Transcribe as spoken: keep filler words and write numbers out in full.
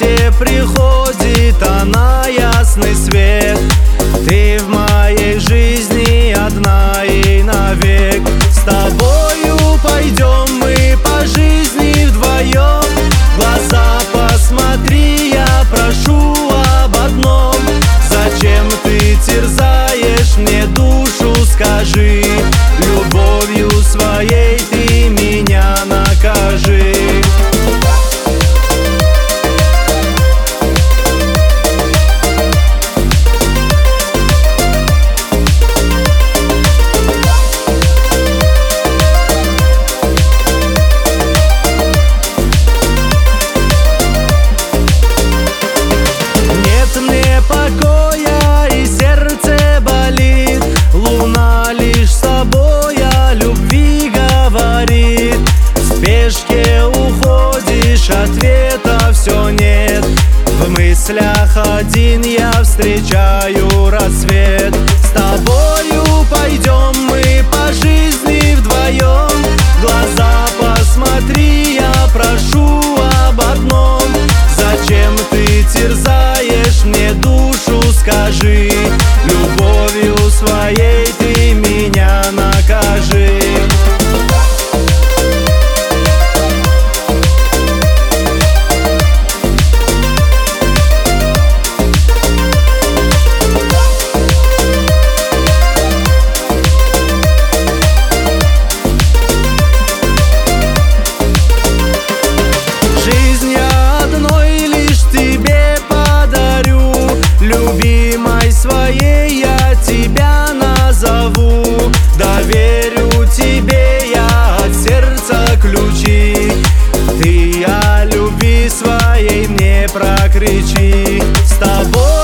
счастье приходит, а на ясный свет. Ты в моей жизни одна и навек. С тобою пойдем мы по жизни вдвоем. В глаза посмотри, я прошу об одном. Зачем ты терзаешь мне душу, скажи? Любовью своей ты меня накажи. Покоя и сердце болит, луна лишь с собой о любви говорит. В спешке уходишь, ответа все нет. В мыслях один я встречаю рассвет. С тобою пойдем мы по жизни вдвоем. В глаза посмотри, я прошу об одном. Зачем ты терзаешь мне душу, скажи? Любовью своей ты меня накажи. Любимой своей я тебя назову. Доверю тебе я от сердца ключи. Ты о любви своей мне прокричи. С тобой